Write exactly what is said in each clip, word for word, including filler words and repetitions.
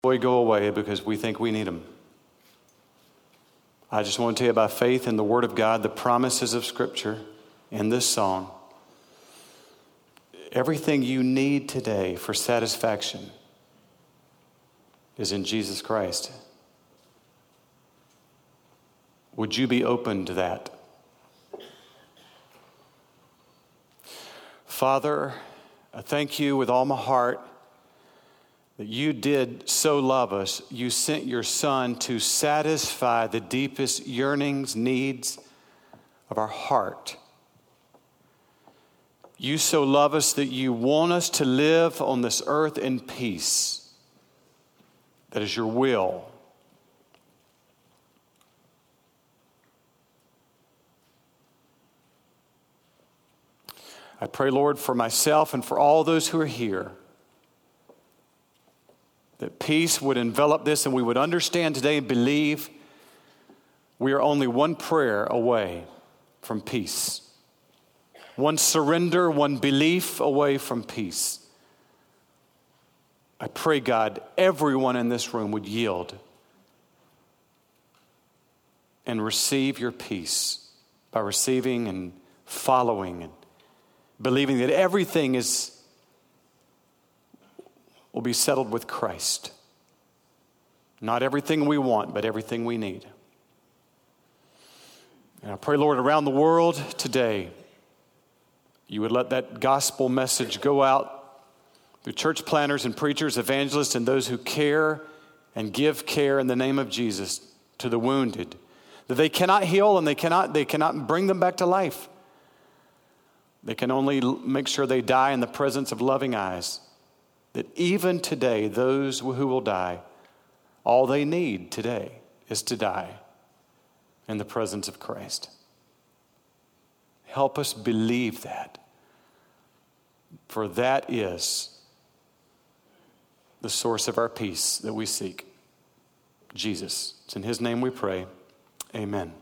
joy go away because we think we need them. I just want to tell you by faith in the Word of God, the promises of Scripture, in this song, everything you need today for satisfaction is in Jesus Christ. Would you be open to that? Father, I thank you with all my heart that you did so love us. You sent your Son to satisfy the deepest yearnings, needs of our heart. You so love us that you want us to live on this earth in peace. That is your will. I pray, Lord, for myself and for all those who are here, that peace would envelop this and we would understand today and believe we are only one prayer away from peace. One surrender, one belief away from peace. I pray, God, everyone in this room would yield and receive your peace by receiving and following and believing that everything is will be settled with Christ. Not everything we want, but everything we need. And I pray, Lord, around the world today, you would let that gospel message go out through church planners and preachers, evangelists, and those who care and give care in the name of Jesus to the wounded, that they cannot heal and they cannot, they cannot bring them back to life. They can only make sure they die in the presence of loving eyes. That even today, those who will die, all they need today is to die in the presence of Christ. Help us believe that. For that is the source of our peace that we seek. Jesus. It's in his name we pray. Amen.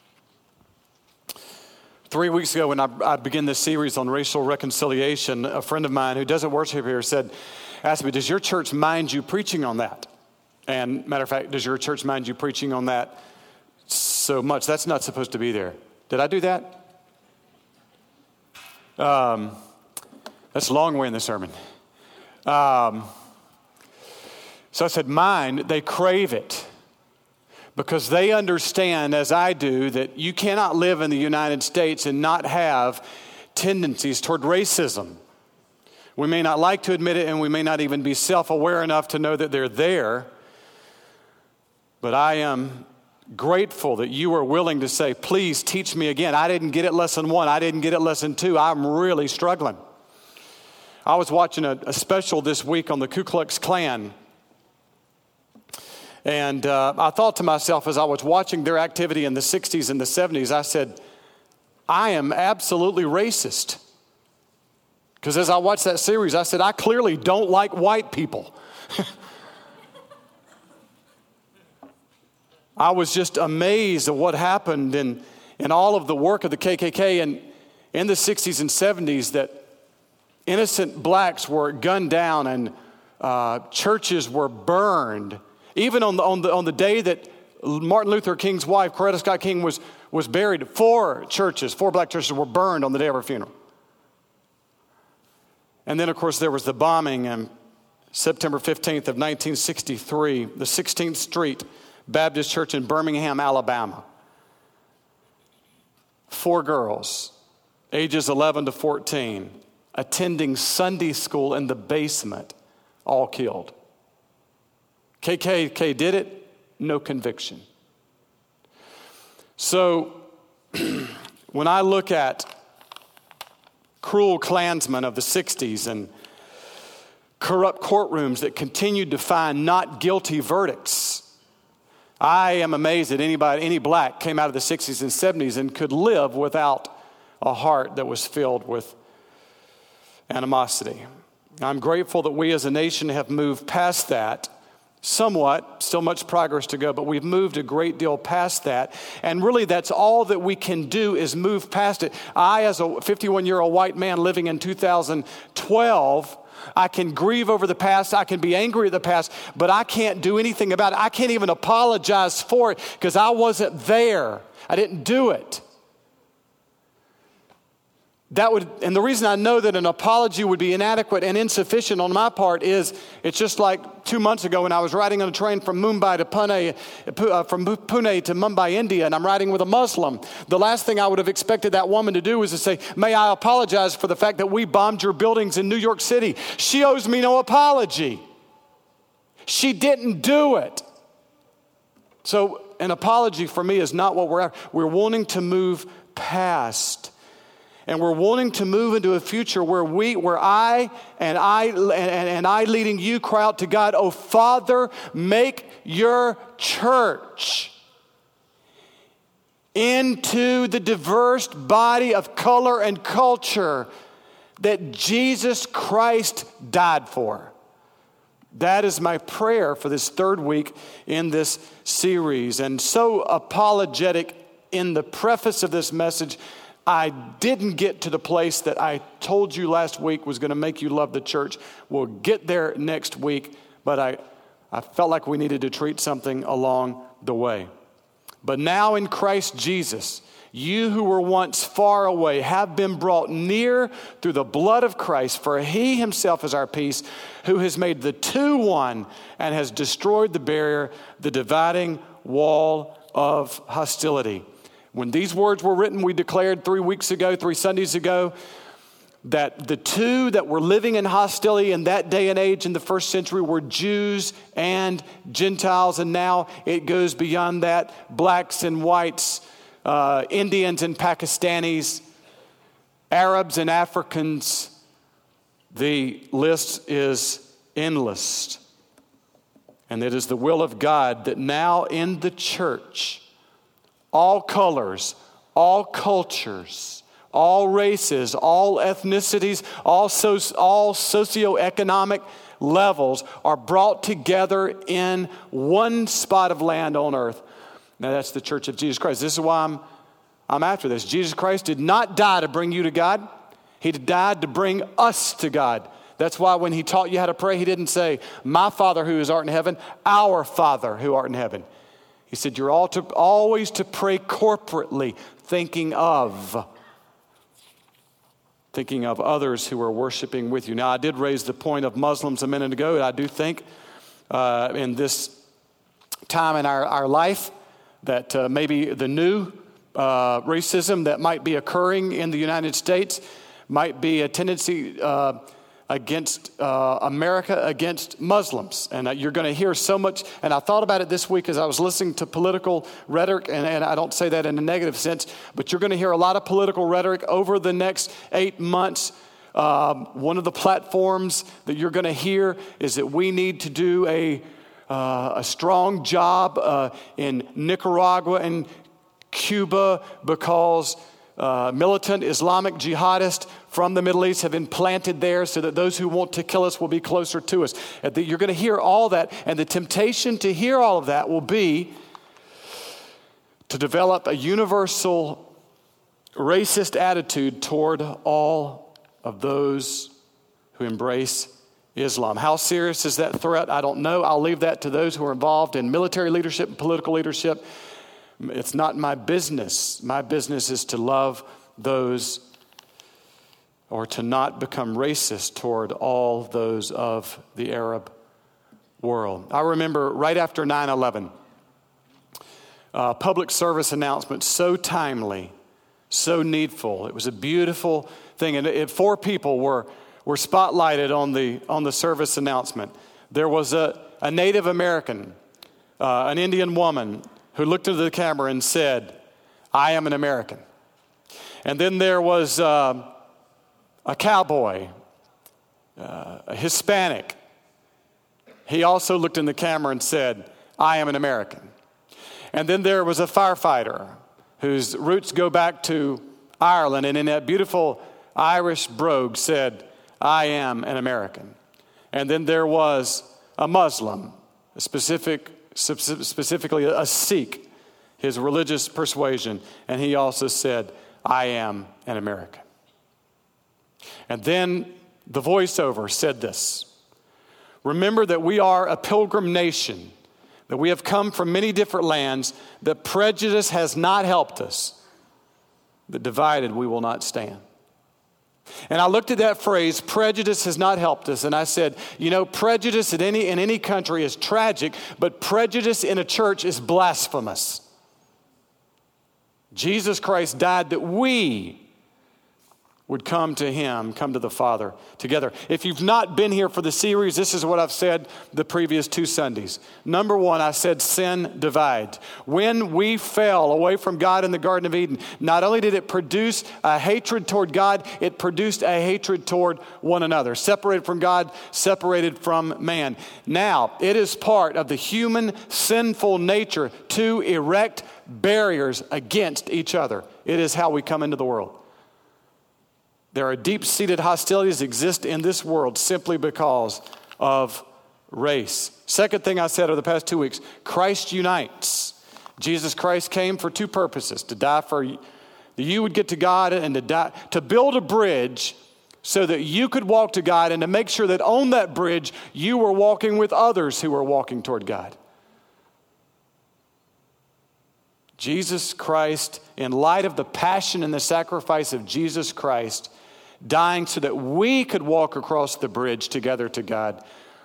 Three weeks ago when I, I began this series on racial reconciliation, a friend of mine who doesn't worship here said, asked me, does your church mind you preaching on that? And matter of fact, does your church mind you preaching on that so much? That's not supposed to be there. Did I do that? Um, that's a long way in the sermon. Um, so I said, mine, they crave it. Because they understand, as I do, that you cannot live in the United States and not have tendencies toward racism. We may not like to admit it, and we may not even be self-aware enough to know that they're there. But I am grateful that you are willing to say, please teach me again. I didn't get it lesson one. I didn't get it lesson two. I'm really struggling. I was watching a, a special this week on the Ku Klux Klan. And uh, I thought to myself as I was watching their activity in the sixties and the seventies, I said, I am absolutely racist. Because as I watched that series, I said, I clearly don't like white people. I was just amazed at what happened in, in all of the work of the K K K and in the sixties and seventies, that innocent blacks were gunned down and uh, churches were burned. Even on the, on the on the day that Martin Luther King's wife, Coretta Scott King, was, was buried, four churches, four black churches were burned on the day of her funeral. And then, of course, there was the bombing on September fifteenth of nineteen sixty-three, the sixteenth Street Baptist Church in Birmingham, Alabama. Four girls, ages eleven to fourteen, attending Sunday school in the basement, all killed. K K K did it, no conviction. So when I look at cruel Klansmen of the sixties and corrupt courtrooms that continued to find not guilty verdicts, I am amazed that anybody, any black came out of the sixties and seventies and could live without a heart that was filled with animosity. I'm grateful that we as a nation have moved past that. Somewhat, still much progress to go, but we've moved a great deal past that. And really, that's all that we can do is move past it. I, as a fifty-one-year-old white man living in two thousand twelve, I can grieve over the past. I can be angry at the past, but I can't do anything about it. I can't even apologize for it because I wasn't there. I didn't do it. That would, and the reason I know that an apology would be inadequate and insufficient on my part is it's just like two months ago when I was riding on a train from Mumbai to Pune, uh, from Pune to Mumbai, India, and I'm riding with a Muslim. The last thing I would have expected that woman to do was to say, "May I apologize for the fact that we bombed your buildings in New York City?" She owes me no apology. She didn't do it. So an apology for me is not what we're after. We're wanting to move past. And we're wanting to move into a future where we, where I and I and, and I leading you cry out to God, "Oh Father, make your church into the diverse body of color and culture that Jesus Christ died for." That is my prayer for this third week in this series. And so apologetic in the preface of this message, I didn't get to the place that I told you last week was going to make you love the church. We'll get there next week, but I, I felt like we needed to treat something along the way. But now in Christ Jesus, you who were once far away have been brought near through the blood of Christ, for he himself is our peace, who has made the two one and has destroyed the barrier, the dividing wall of hostility. When these words were written, we declared three weeks ago, three Sundays ago, that the two that were living in hostility in that day and age in the first century were Jews and Gentiles. And now it goes beyond that. Blacks and whites, uh, Indians and Pakistanis, Arabs and Africans. The list is endless. And it is the will of God that now in the church, all colors, all cultures, all races, all ethnicities, all, so, all socioeconomic levels are brought together in one spot of land on earth. Now that's the church of Jesus Christ. This is why I'm, I'm after this. Jesus Christ did not die to bring you to God. He died to bring us to God. That's why when he taught you how to pray, he didn't say, "My Father who is art in heaven," "Our Father who art in heaven." He said, you're all to, always to pray corporately, thinking of, thinking of others who are worshiping with you. Now, I did raise the point of Muslims a minute ago, and I do think uh, in this time in our, our life that uh, maybe the new uh, racism that might be occurring in the United States might be a tendency uh, against uh, America, against Muslims. And uh, you're going to hear so much. And I thought about it this week as I was listening to political rhetoric, and, and I don't say that in a negative sense, but you're going to hear a lot of political rhetoric over the next eight months. Um, one of the platforms that you're going to hear is that we need to do a, uh, a strong job uh, in Nicaragua and Cuba because Uh, militant Islamic jihadists from the Middle East have been planted there so that those who want to kill us will be closer to us. And the, you're going to hear all that, and the temptation to hear all of that will be to develop a universal racist attitude toward all of those who embrace Islam. How serious is that threat? I don't know. I'll leave that to those who are involved in military leadership and political leadership. It's not my business. My business is to love those, or to not become racist toward all those of the Arab world. I remember right after nine eleven, uh, public service announcement, so timely, so needful. It was a beautiful thing. And it, four people were, were spotlighted on the, on the service announcement. There was a, a Native American, uh, an Indian woman, who looked into the camera and said, "I am an American." And then there was uh, a cowboy, uh, a Hispanic. He also looked in the camera and said, "I am an American." And then there was a firefighter whose roots go back to Ireland, and in that beautiful Irish brogue said, "I am an American." And then there was a Muslim, a specific specifically a Sikh, his religious persuasion, and he also said, "I am an American." And then the voiceover, said this: remember that we are a pilgrim nation, that we have come from many different lands, that prejudice has not helped us, that divided we will not stand. And I looked at that phrase, prejudice has not helped us, and I said, you know, prejudice in any, in any country is tragic, but prejudice in a church is blasphemous. Jesus Christ died that we would come to him, come to the Father together. If you've not been here for the series, this is what I've said the previous two Sundays. Number one, I said sin divides. When we fell away from God in the Garden of Eden, not only did it produce a hatred toward God, it produced a hatred toward one another. Separated from God, separated from man. Now, it is part of the human sinful nature to erect barriers against each other. It is how we come into the world. There are deep-seated hostilities that exist in this world simply because of race. Second thing I said over the past two weeks, Christ unites. Jesus Christ came for two purposes: to die for you, that you would get to God, and to die, to build a bridge so that you could walk to God, and to make sure that on that bridge you were walking with others who were walking toward God. Jesus Christ, in light of the passion and the sacrifice of Jesus Christ, dying so that we could walk across the bridge together to God,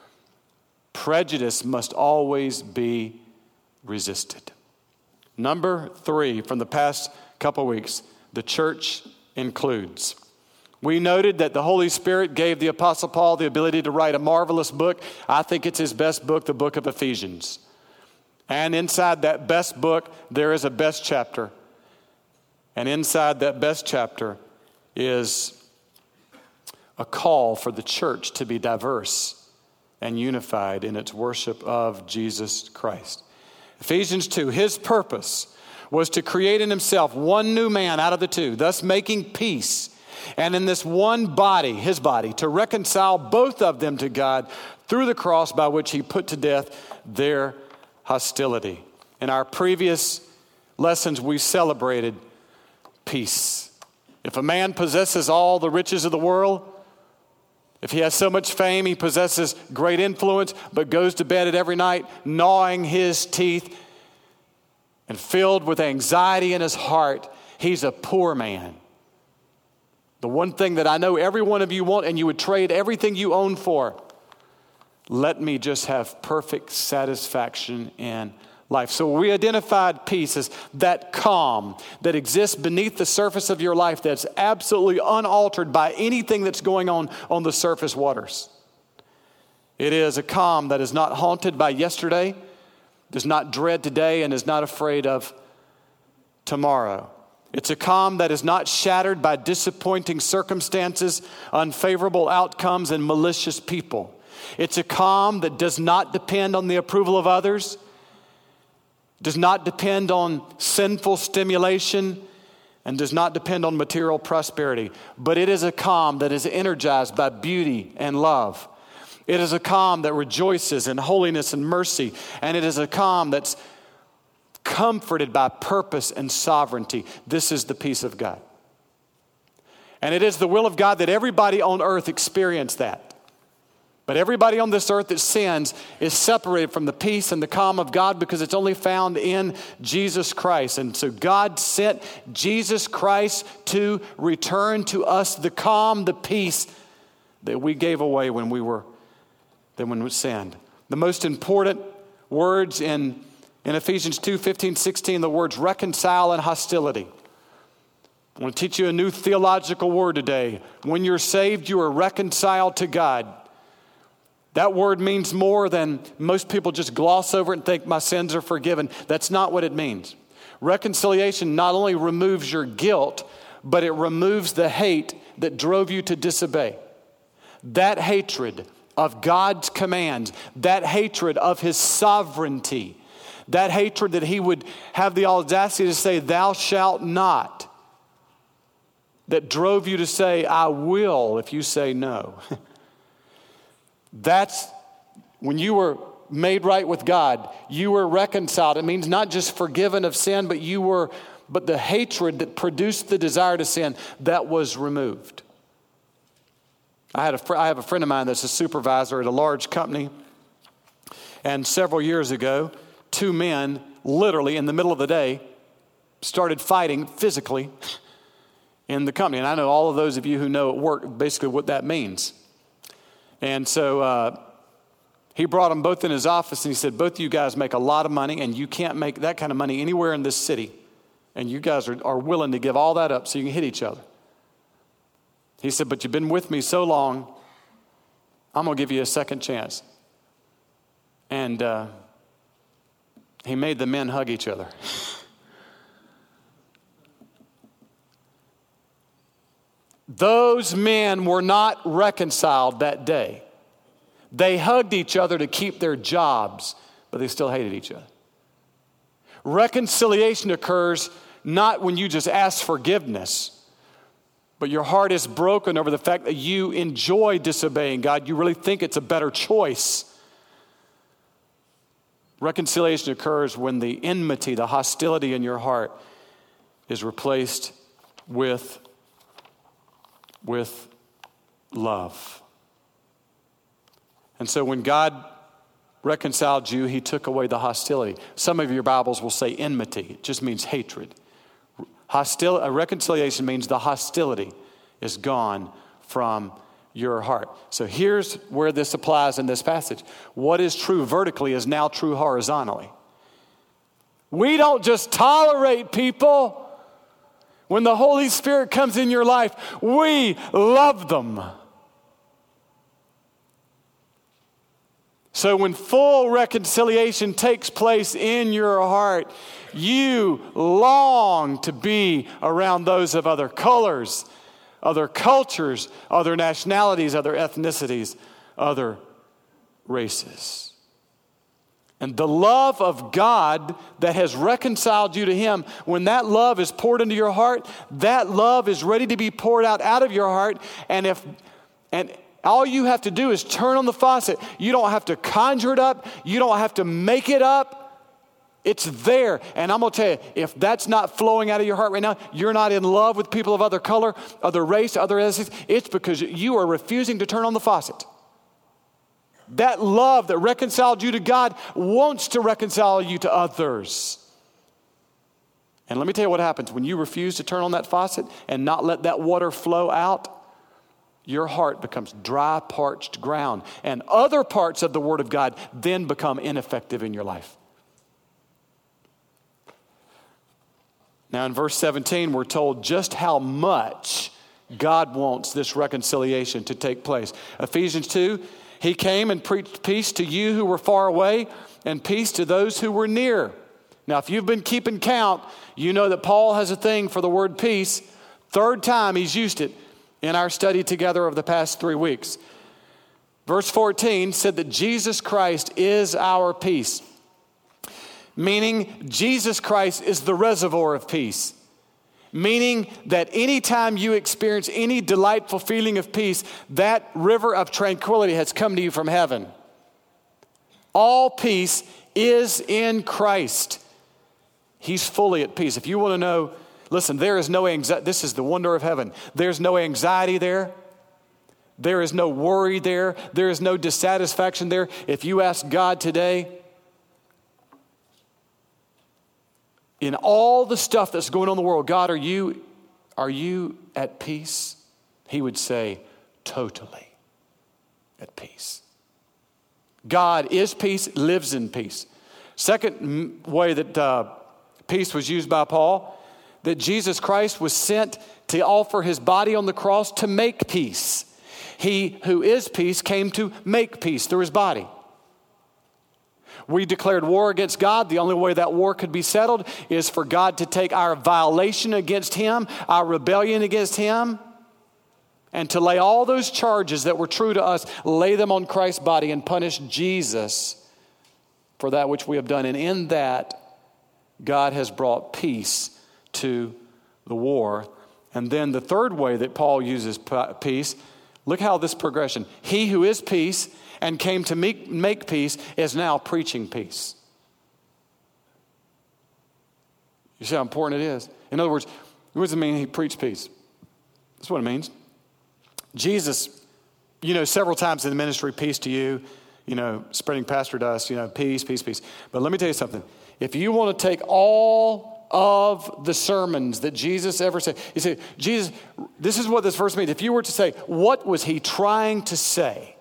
prejudice must always be resisted. Number three, from the past couple weeks, the church includes. We noted that the Holy Spirit gave the Apostle Paul the ability to write a marvelous book. I think it's his best book, the book of Ephesians. And inside that best book, there is a best chapter. And inside that best chapter is a call for the church to be diverse and unified in its worship of Jesus Christ. Ephesians two, his purpose was to create in himself one new man out of the two, thus making peace. And in this one body, his body, to reconcile both of them to God through the cross, by which he put to death their hostility. In our previous lessons, we celebrated peace. If a man possesses all the riches of the world, if he has so much fame, he possesses great influence, but goes to bed at every night gnawing his teeth and filled with anxiety in his heart, he's a poor man. The one thing that I know every one of you want, and you would trade everything you own for, let me just have perfect satisfaction in life. So we identified peace as that calm that exists beneath the surface of your life, that's absolutely unaltered by anything that's going on on the surface waters. It is a calm that is not haunted by yesterday, does not dread today, and is not afraid of tomorrow. It's a calm that is not shattered by disappointing circumstances, unfavorable outcomes, and malicious people. It's a calm that does not depend on the approval of others, does not depend on sinful stimulation, and does not depend on material prosperity. But it is a calm that is energized by beauty and love. It is a calm that rejoices in holiness and mercy. And it is a calm that's comforted by purpose and sovereignty. This is the peace of God. And it is the will of God that everybody on earth experience that. But everybody on this earth that sins is separated from the peace and the calm of God because it's only found in Jesus Christ. And so God sent Jesus Christ to return to us the calm, the peace that we gave away when we were, then when we sinned. The most important words in, in Ephesians two, fifteen, sixteen, the words reconcile and hostility. I want to teach you a new theological word today. When you're saved, you are reconciled to God. That word means more than most people just gloss over it and think my sins are forgiven. That's not what it means. Reconciliation not only removes your guilt, but it removes the hate that drove you to disobey. That hatred of God's commands, that hatred of his sovereignty, that hatred that he would have the audacity to say, thou shalt not, that drove you to say, I will, if you say no. That's when you were made right with God, you were reconciled. It means not just forgiven of sin, but you were, but the hatred that produced the desire to sin, that was removed. I had a fr- I have a friend of mine that's a supervisor at a large company. And several years ago, two men, literally in the middle of the day, started fighting physically in the company. And I know all of those of you who know at work basically what that means. And so uh, he brought them both in his office and he said, both of you guys make a lot of money and you can't make that kind of money anywhere in this city. And you guys are, are willing to give all that up so you can hit each other. He said, but you've been with me so long, I'm going to give you a second chance. And uh, he made the men hug each other. Those men were not reconciled that day. They hugged each other to keep their jobs, but they still hated each other. Reconciliation occurs not when you just ask forgiveness, but your heart is broken over the fact that you enjoy disobeying God. You really think it's a better choice. Reconciliation occurs when the enmity, the hostility in your heart is replaced with, with love. And so when God reconciled you, he took away the hostility. Some of your Bibles will say enmity. It just means hatred. Hostil- a reconciliation means the hostility is gone from your heart. So here's where this applies in this passage. What is true vertically is now true horizontally. We don't just tolerate people. When the Holy Spirit comes in your life, we love them. So when full reconciliation takes place in your heart, you long to be around those of other colors, other cultures, other nationalities, other ethnicities, other races. And the love of God that has reconciled you to him, when that love is poured into your heart, that love is ready to be poured out out of your heart. And if and all you have to do is turn on the faucet. You don't have to conjure it up. You don't have to make it up. It's there. And I'm going to tell you, if that's not flowing out of your heart right now, you're not in love with people of other color, other race, other ethnicity. It's because you are refusing to turn on the faucet. That love that reconciled you to God wants to reconcile you to others. And let me tell you what happens when you refuse to turn on that faucet and not let that water flow out. Your heart becomes dry, parched ground. And other parts of the Word of God then become ineffective in your life. Now in verse seventeen, we're told just how much God wants this reconciliation to take place. Ephesians two, he came and preached peace to you who were far away and peace to those who were near. Now if you've been keeping count, you know that Paul has a thing for the word peace. Third time he's used it in our study together of the past three weeks. Verse fourteen said that Jesus Christ is our peace, meaning Jesus Christ is the reservoir of peace, meaning that anytime you experience any delightful feeling of peace, that river of tranquility has come to you from heaven. All peace is in Christ. He's fully at peace. If you want to know, listen, there is no anxiety. This is the wonder of heaven. There's no anxiety there. There is no worry there. There is no dissatisfaction there. If you ask God today, in all the stuff that's going on in the world, God, are you, are you at peace? He would say, totally at peace. God is peace, lives in peace. Second way that uh, peace was used by Paul, that Jesus Christ was sent to offer his body on the cross to make peace. He who is peace came to make peace through his body. We declared war against God. The only way that war could be settled is for God to take our violation against him, our rebellion against him, and to lay all those charges that were true to us, lay them on Christ's body and punish Jesus for that which we have done. And in that, God has brought peace to the war. And then the third way that Paul uses peace, look how this progression. He who is peace and came to make, make peace is now preaching peace. You see how important it is? In other words, what does it mean he preached peace? That's what it means. Jesus You know, several times in the ministry, peace to you, you know, spreading pastor dust, you know, peace, peace, peace. But let me tell you something. If you want to take all of the sermons that Jesus ever said, you say, Jesus, this is what this verse means. If you were to say, what was he trying to say?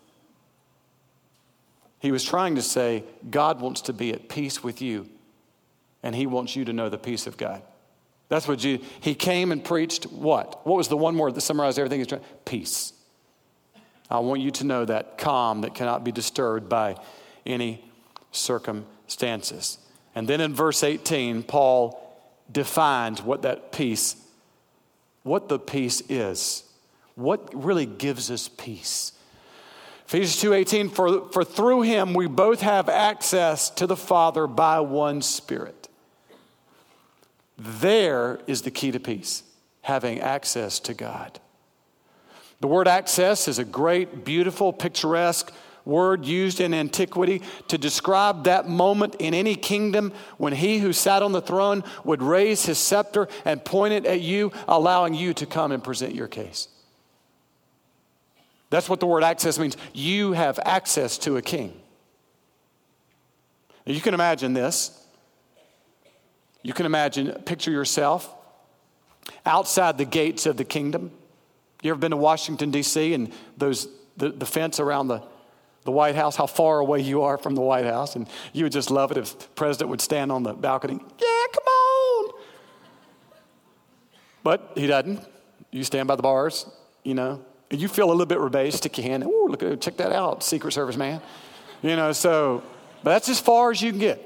He was trying to say, God wants to be at peace with you, and he wants you to know the peace of God. That's what Jesus, he came and preached what? What was the one word that summarized everything he's trying? Peace. I want you to know that calm that cannot be disturbed by any circumstances. And then in verse eighteen, Paul defines what that peace, what the peace is, what really gives us peace. Ephesians two eighteen, for, for through him we both have access to the Father by one Spirit. There is the key to peace, having access to God. The word access is a great, beautiful, picturesque word used in antiquity to describe that moment in any kingdom when he who sat on the throne would raise his scepter and point it at you, allowing you to come and present your case. That's what the word access means. You have access to a king. Now you can imagine this. You can imagine, picture yourself outside the gates of the kingdom. You ever been to Washington, D C, and those the, the fence around the, the White House, how far away you are from the White House? And you would just love it if the president would stand on the balcony. Yeah, come on. But he doesn't. You stand by the bars, you know. And you feel a little bit rebellious, stick your hand, ooh, look at check that out, Secret Service man. You know, so, but that's as far as you can get.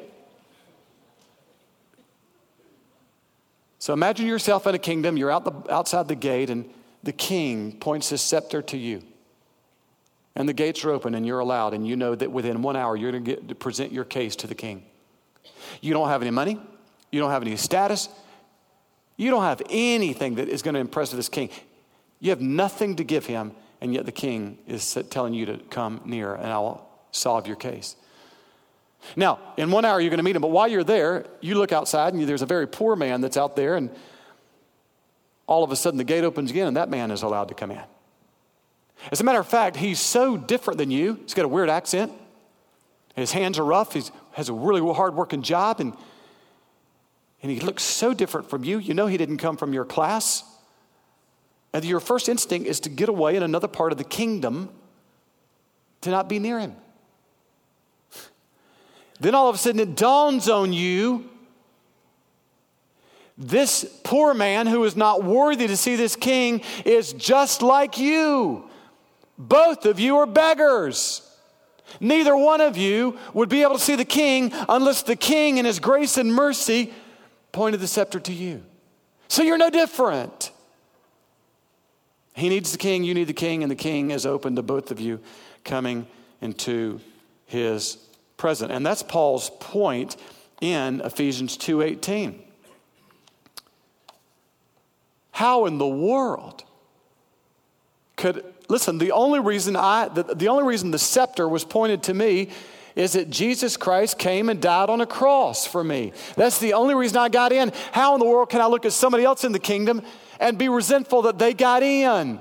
So imagine yourself in a kingdom, you're out the, outside the gate, and the king points his scepter to you. And the gates are open and you're allowed, and you know that within one hour you're going to get to present your case to the king. You don't have any money. You don't have any status. You don't have anything that is going to impress this king. You have nothing to give him, and yet the king is telling you to come near and I will solve your case. Now, in one hour you're going to meet him, but while you're there, you look outside and there's a very poor man that's out there, and all of a sudden the gate opens again and that man is allowed to come in. As a matter of fact, he's so different than you. He's got a weird accent. His hands are rough. He has a really hard-working job, and, and he looks so different from you. You know he didn't come from your class. And your first instinct is to get away in another part of the kingdom to not be near him. Then all of a sudden it dawns on you, this poor man who is not worthy to see this king is just like you. Both of you are beggars. Neither one of you would be able to see the king unless the king in his grace and mercy pointed the scepter to you. So you're no different. He needs the king, you need the king, and the king is open to both of you coming into his presence. And that's Paul's point in Ephesians two eighteen. How in the world could, listen, the only reason I, the, the only reason the scepter was pointed to me is that Jesus Christ came and died on a cross for me. That's the only reason I got in. How in the world can I look at somebody else in the kingdom and be resentful that they got in?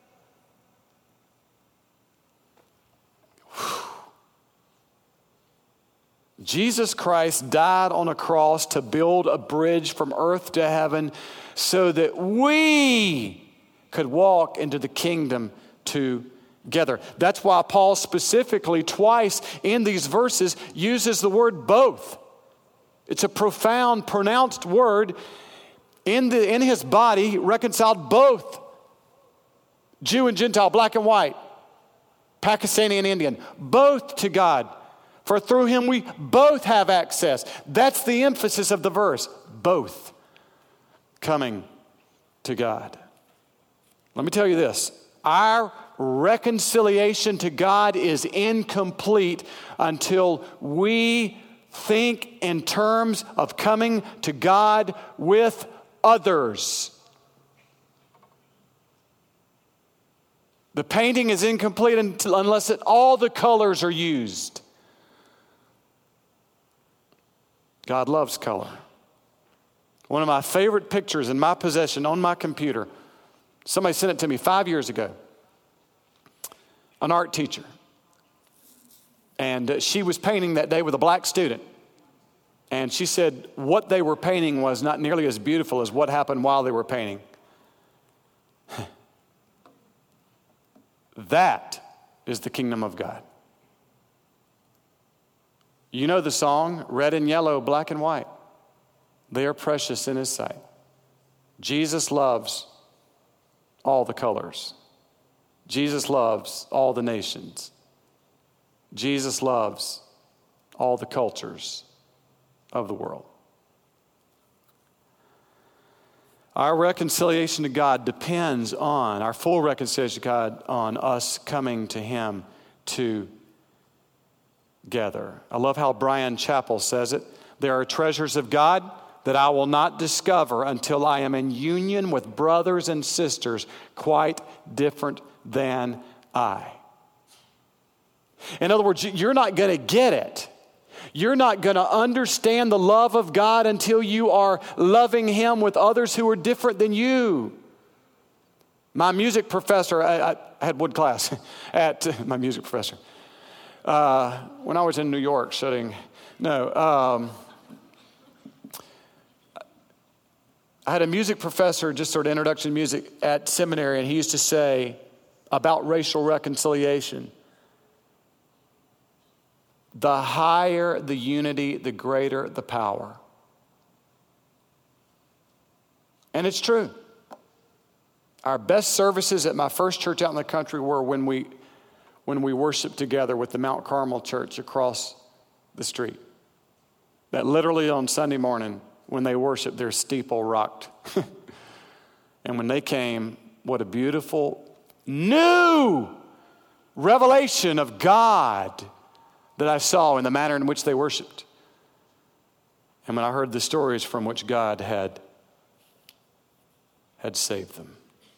Whew. Jesus Christ died on a cross to build a bridge from earth to heaven so that we could walk into the kingdom together. That's why Paul specifically twice in these verses uses the word both. It's a profound, pronounced word. In the in his body, he reconciled both Jew and Gentile, black and white, Pakistani and Indian, both to God. For through him we both have access. That's the emphasis of the verse. Both coming to God. Let me tell you this. Our reconciliation to God is incomplete until we think in terms of coming to God with others. The painting is incomplete until, unless it, all the colors are used. God loves color. One of my favorite pictures in my possession on my computer, somebody sent it to me five years ago. an art teacher. And uh, she was painting that day with a black student. And she said what they were painting was not nearly as beautiful as what happened while they were painting. That is the kingdom of God. You know the song, red and yellow, black and white. They are precious in his sight. Jesus loves all the colors. Jesus loves all the nations. Jesus loves all the cultures of the world. Our reconciliation to God depends on, our full reconciliation to God, on us coming to him together. I love how Brian Chappell says it. There are treasures of God that I will not discover until I am in union with brothers and sisters quite different than I. In other words, you're not going to get it. You're not going to understand the love of God until you are loving him with others who are different than you. My music professor, I, I had wood class at my music professor. Uh, when I was in New York studying, no, um, I had a music professor, just sort of introduction to music at seminary, and he used to say about racial reconciliation, the higher the unity, the greater the power. And it's true. Our best services at my first church out in the country were when we when we worshiped together with the Mount Carmel Church across the street. That literally on Sunday morning, when they worshiped, their steeple rocked. And when they came, what a beautiful new revelation of God that I saw in the manner in which they worshiped. And when I heard the stories from which God had, had saved them.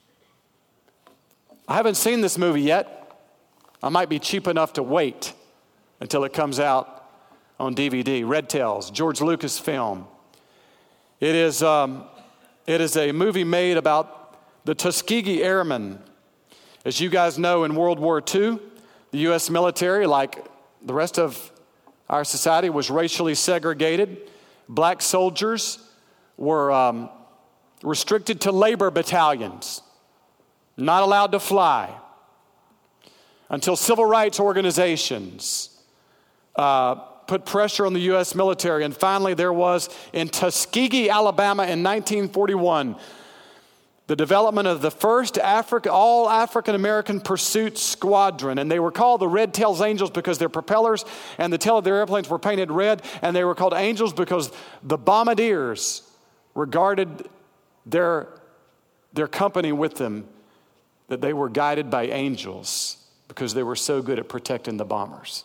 I haven't seen this movie yet. I might be cheap enough to wait until it comes out on D V D. Red Tails, George Lucas film. It is, um, it is a movie made about the Tuskegee Airmen. As you guys know, in World War Two, the U S military, like the rest of our society, was racially segregated. Black soldiers were um, restricted to labor battalions, not allowed to fly, until civil rights organizations uh, put pressure on the U S military. And finally, there was in Tuskegee, Alabama in nineteen forty-one, the development of the first Africa, all African-American pursuit squadron. And they were called the Red Tails Angels because their propellers and the tail of their airplanes were painted red. And they were called angels because the bombardiers regarded their, their company with them, that they were guided by angels because they were so good at protecting the bombers.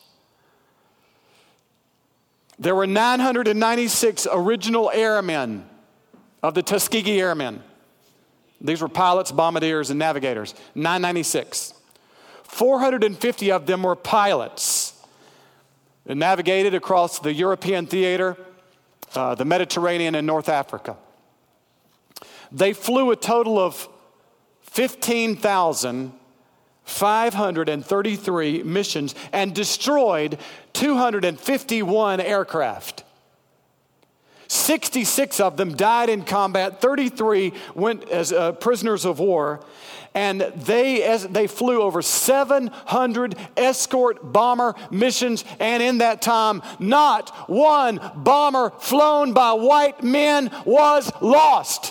There were nine hundred ninety-six original airmen of the Tuskegee Airmen. These were pilots, bombardiers, and navigators. nine hundred ninety-six. four hundred fifty of them were pilots. They navigated across the European theater, uh, the Mediterranean, and North Africa. They flew a total of fifteen thousand five hundred thirty-three missions and destroyed two hundred fifty-one aircraft. sixty-six of them died in combat. thirty-three went as uh, prisoners of war. And they, as they flew over seven hundred escort bomber missions. And in that time, not one bomber flown by white men was lost.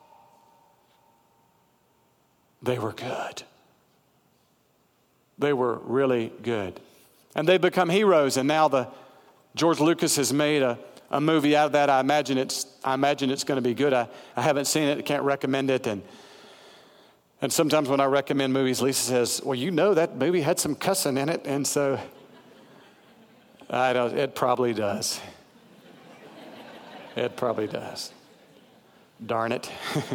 They were good. They were really good. And they become heroes. And now the George Lucas has made a, a movie out of that. I imagine it's I imagine it's going to be good. I, I haven't seen it. I can't recommend it. And and sometimes when I recommend movies, Lisa says, well, you know that movie had some cussing in it. And so I don't, it probably does. It probably does. Darn it.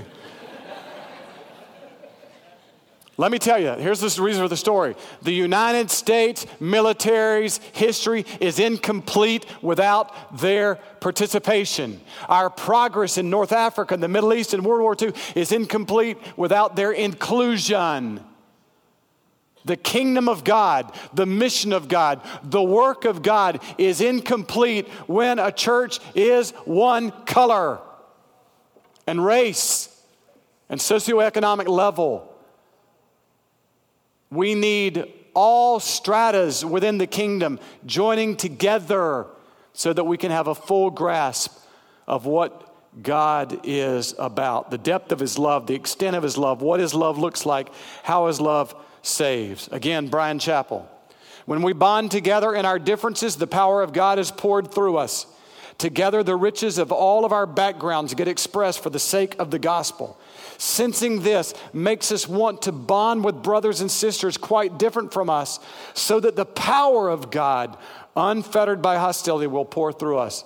Let me tell you, here's the reason for the story. The United States military's history is incomplete without their participation. Our progress in North Africa and the Middle East and World War Two is incomplete without their inclusion. The kingdom of God, the mission of God, the work of God is incomplete when a church is one color and race and socioeconomic level. We need all stratas within the kingdom joining together so that we can have a full grasp of what God is about. The depth of his love, the extent of his love, what his love looks like, how his love saves. Again, Bryan Chapell. When we bond together in our differences, the power of God is poured through us. Together, the riches of all of our backgrounds get expressed for the sake of the gospel. Sensing this makes us want to bond with brothers and sisters quite different from us, so that the power of God, unfettered by hostility, will pour through us.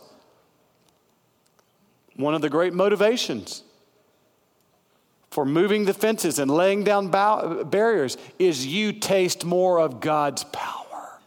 One of the great motivations for moving the fences and laying down bow- barriers is you taste more of God's power.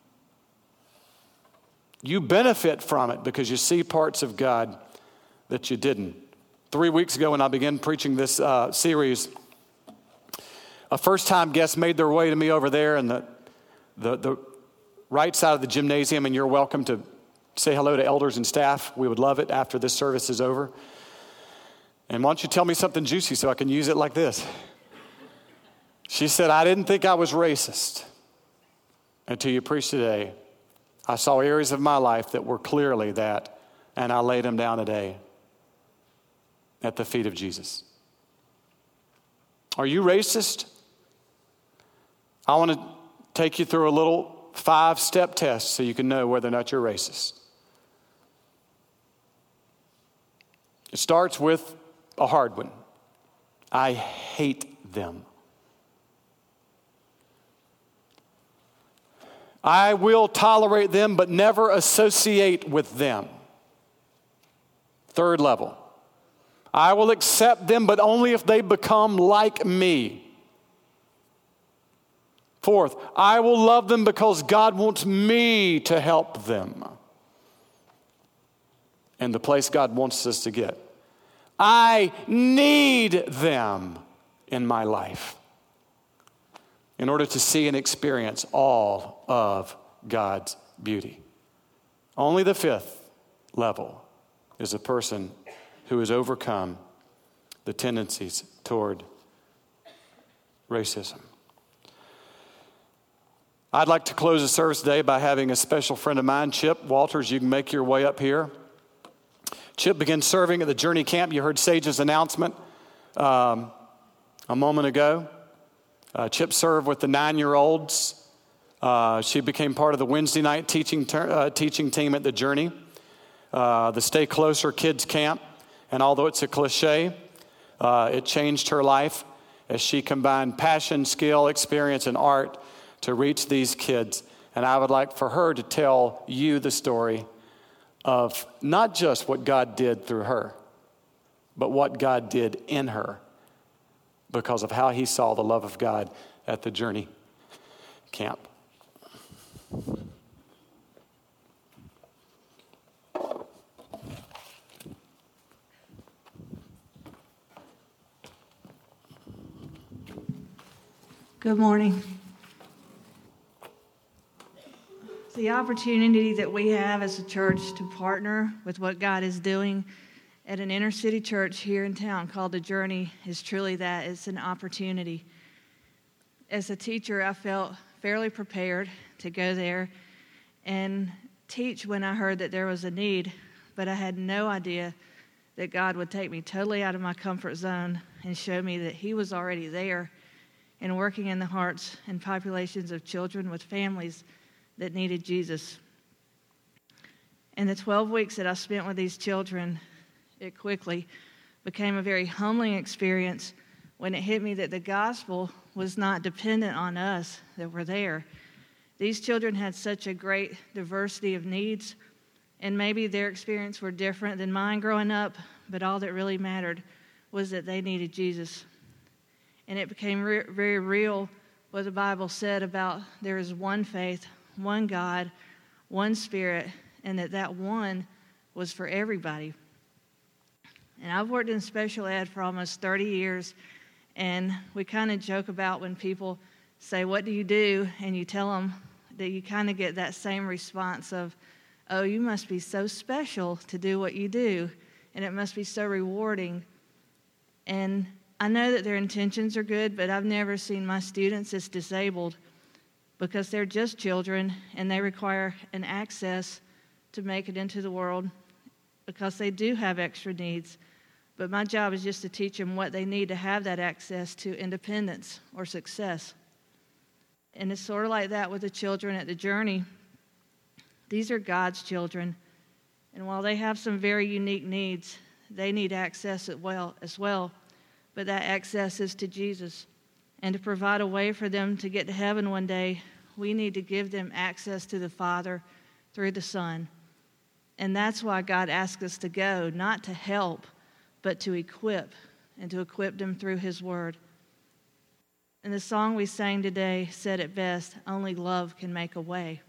You benefit from it because you see parts of God that you didn't. Three weeks ago when I began preaching this uh, series, a first-time guest made their way to me over there in the, the, the right side of the gymnasium, and you're welcome to say hello to elders and staff. We would love it after this service is over. And why don't you tell me something juicy so I can use it like this? She said, I didn't think I was racist until you preached today. I saw areas of my life that were clearly that, and I laid them down today at the feet of Jesus. Are you racist? I want to take you through a little five-step test so you can know whether or not you're racist. It starts with a hard one. I hate them. I will tolerate them, but never associate with them. Third level. I will accept them, but only if they become like me. Fourth, I will love them because God wants me to help them. And the place God wants us to get. I need them in my life in order to see and experience all of God's beauty. Only the fifth level is a person who has overcome the tendencies toward racism. I'd like to close the service today by having a special friend of mine, Chip Walters. You can make your way up here. Chip began serving at the Journey Camp. You heard Sage's announcement um, a moment ago. Uh, Chip served with the nine-year-olds. Uh, she became part of the Wednesday night teaching ter- uh, teaching team at the Journey, uh, the Stay Closer Kids Camp. And although it's a cliche, uh, it changed her life as she combined passion, skill, experience, and art to reach these kids. And I would like for her to tell you the story of not just what God did through her, but what God did in her because of how he saw the love of God at the Journey Camp. Good morning. The opportunity that we have as a church to partner with what God is doing at an inner city church here in town called The Journey is truly that. It's an opportunity. As a teacher, I felt fairly prepared to go there and teach when I heard that there was a need, but I had no idea that God would take me totally out of my comfort zone and show me that he was already there and working in the hearts and populations of children with families that needed Jesus. In the twelve weeks that I spent with these children, it quickly became a very humbling experience when it hit me that the gospel was not dependent on us that were there. These children had such a great diversity of needs, and maybe their experience were different than mine growing up, but all that really mattered was that they needed Jesus. And it became re- very real what the Bible said about there is one faith, one God, one Spirit, and that that one was for everybody. And I've worked in special ed for almost thirty years, and we kind of joke about when people say, "What do you do?" and you tell them, that you kind of get that same response of, "Oh, you must be so special to do what you do, and it must be so rewarding." And I know that their intentions are good, but I've never seen my students as disabled, because they're just children and they require an access to make it into the world, because they do have extra needs. But my job is just to teach them what they need to have that access to independence or success. And it's sort of like that with the children at the Journey. These are God's children. And while they have some very unique needs, they need access as well, as well. But that access is to Jesus. And to provide a way for them to get to heaven one day, we need to give them access to the Father through the Son. And that's why God asks us to go, not to help, but to equip, and to equip them through His Word. And the song we sang today said it best: only love can make a way.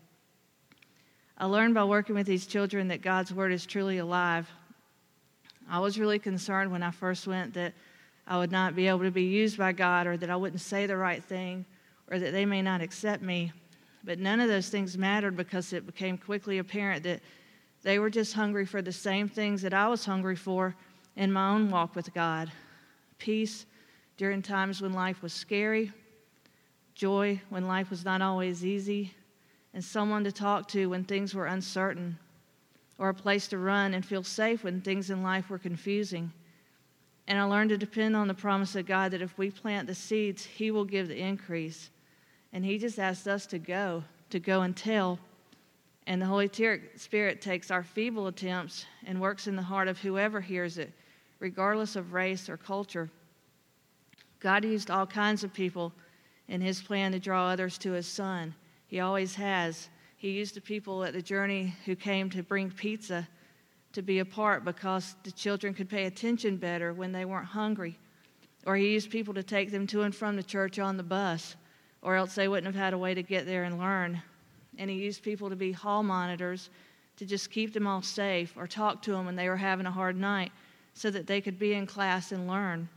I learned by working with these children that God's Word is truly alive. I was really concerned when I first went that I would not be able to be used by God, or that I wouldn't say the right thing, or that they may not accept me. But none of those things mattered, because it became quickly apparent that they were just hungry for the same things that I was hungry for in my own walk with God. Peace during times when life was scary, joy when life was not always easy, and someone to talk to when things were uncertain, or a place to run and feel safe when things in life were confusing. And I learned to depend on the promise of God that if we plant the seeds, He will give the increase. And He just asked us to go, to go and tell. And the Holy Spirit takes our feeble attempts and works in the heart of whoever hears it, regardless of race or culture. God used all kinds of people in His plan to draw others to His Son. He always has. He used the people at the Journey who came to bring pizza to be a part, because the children could pay attention better when they weren't hungry. Or He used people to take them to and from the church on the bus, or else they wouldn't have had a way to get there and learn. And He used people to be hall monitors to just keep them all safe, or talk to them when they were having a hard night, so that they could be in class and learn.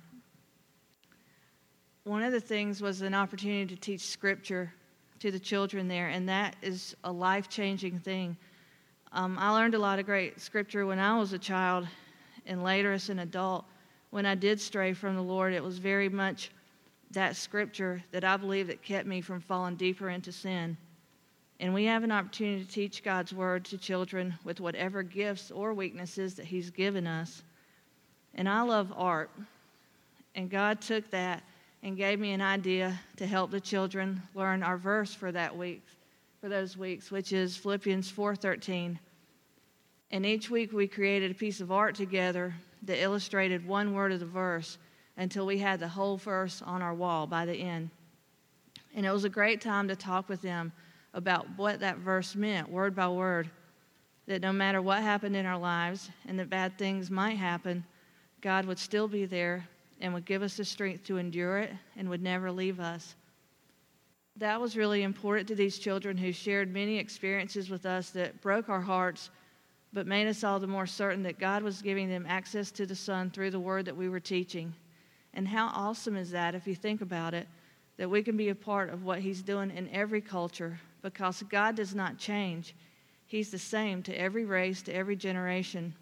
One of the things was an opportunity to teach Scripture to the children there, and that is a life-changing thing. Um, I learned a lot of great Scripture when I was a child, and later as an adult. When I did stray from the Lord, it was very much that Scripture that I believe that kept me from falling deeper into sin. And we have an opportunity to teach God's Word to children with whatever gifts or weaknesses that He's given us. And I love art, and God took that and gave me an idea to help the children learn our verse for that week, for those weeks, which is Philippians four thirteen. And each week we created a piece of art together that illustrated one word of the verse until we had the whole verse on our wall by the end. And it was a great time to talk with them about what that verse meant, word by word, that no matter what happened in our lives and that bad things might happen, God would still be there and would give us the strength to endure it and would never leave us. That was really important to these children, who shared many experiences with us that broke our hearts, but made us all the more certain that God was giving them access to the Son through the Word that we were teaching. And how awesome is that, if you think about it, that we can be a part of what He's doing in every culture, because God does not change. He's the same to every race, to every generation.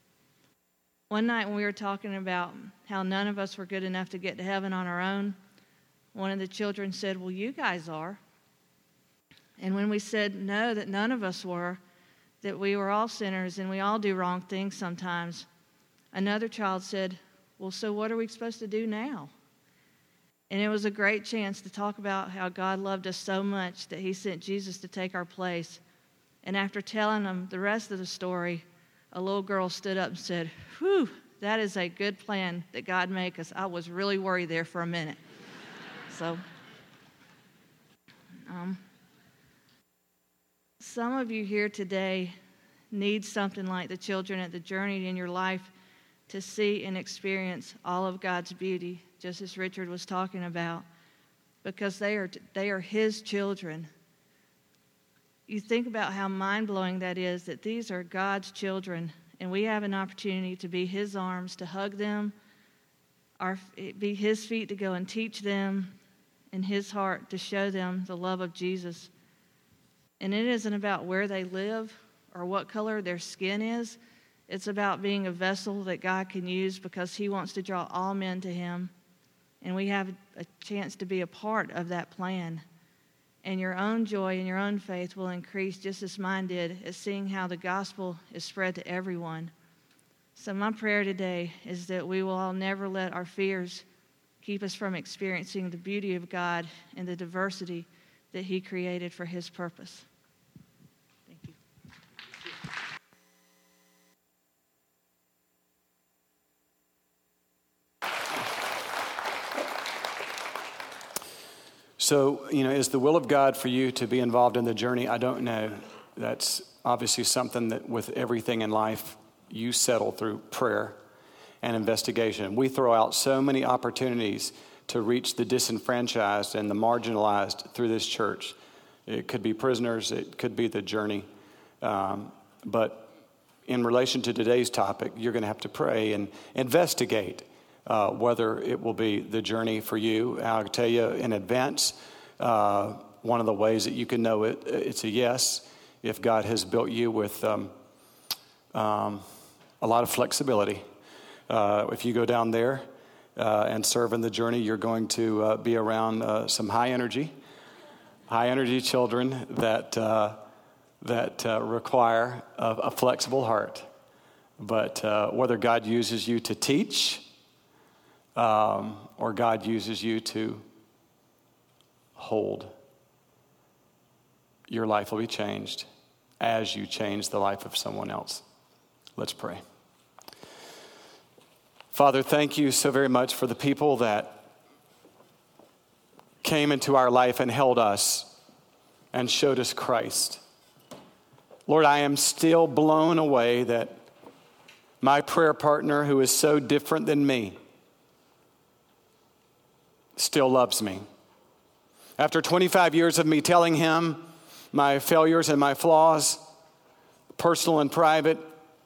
One night when we were talking about how none of us were good enough to get to heaven on our own, one of the children said, "Well, you guys are." And when we said no, that none of us were, that we were all sinners and we all do wrong things sometimes, another child said, "Well, so what are we supposed to do now?" And it was a great chance to talk about how God loved us so much that He sent Jesus to take our place. And after telling them the rest of the story, a little girl stood up and said, "Whew, that is a good plan that God made us. I was really worried there for a minute." So, um, some of you here today need something like the children at the Journey in your life to see and experience all of God's beauty, just as Richard was talking about, because they are they are His children. You think about how mind-blowing that is, that these are God's children, and we have an opportunity to be His arms, to hug them, our, be His feet to go and teach them, in his heart to show them the love of Jesus. And it isn't about where they live or what color their skin is. It's about being a vessel that God can use because he wants to draw all men to him. And we have a chance to be a part of that plan. And your own joy and your own faith will increase just as mine did at seeing how the gospel is spread to everyone. So my prayer today is that we will all never let our fears keep us from experiencing the beauty of God and the diversity that he created for his purpose. Thank you. So, you know, is the will of God for you to be involved in the journey? I don't know. That's obviously something that with everything in life, you settle through prayer and investigation. We throw out so many opportunities to reach the disenfranchised and the marginalized through this church. It could be prisoners, it could be the journey. Um, but in relation to today's topic, you're going to have to pray and investigate uh, whether it will be the journey for you. I'll tell you in advance, uh, one of the ways that you can know it, it's a yes, if God has built you with um, um, a lot of flexibility. Uh, if you go down there uh, and serve in the journey, you're going to uh, be around uh, some high energy, high energy children that uh, that uh, require a, a flexible heart. But uh, whether God uses you to teach um, or God uses you to hold, your life will be changed as you change the life of someone else. Let's pray. Father, thank you so very much for the people that came into our life and held us and showed us Christ. Lord, I am still blown away that my prayer partner, who is so different than me, still loves me. After twenty-five years of me telling him my failures and my flaws, personal and private,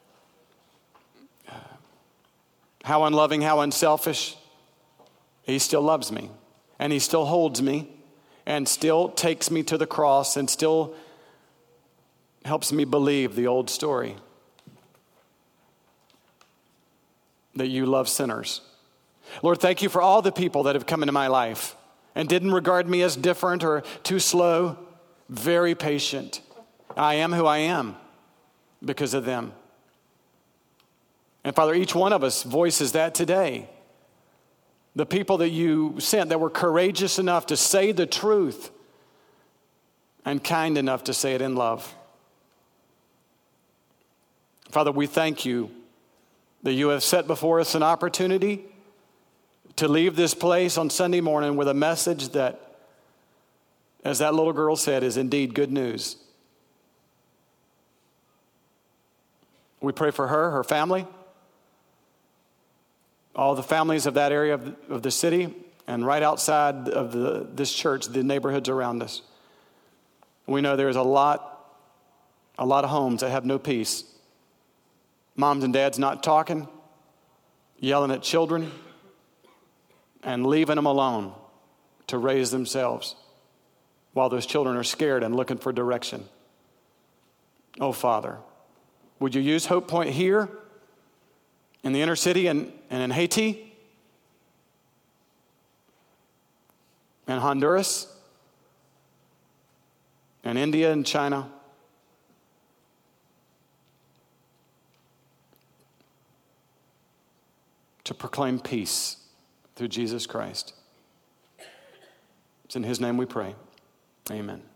how unloving, how unselfish, he still loves me. And he still holds me and still takes me to the cross and still helps me believe the old story that you love sinners. Lord, thank you for all the people that have come into my life and didn't regard me as different or too slow, very patient. I am who I am because of them. And Father, each one of us voices that today. The people that you sent that were courageous enough to say the truth and kind enough to say it in love. Father, we thank you that you have set before us an opportunity to leave this place on Sunday morning with a message that, as that little girl said, is indeed good news. We pray for her, her family, all the families of that area of the, of the city, and right outside of the, this church, the neighborhoods around us. We know there's a lot, a lot of homes that have no peace. Moms and dads not talking, yelling at children, and leaving them alone to raise themselves while those children are scared and looking for direction. Oh, Father, would you use Hope Point here in the inner city and, and in Haiti and Honduras and India and China? To proclaim peace through Jesus Christ. It's in his name we pray. Amen.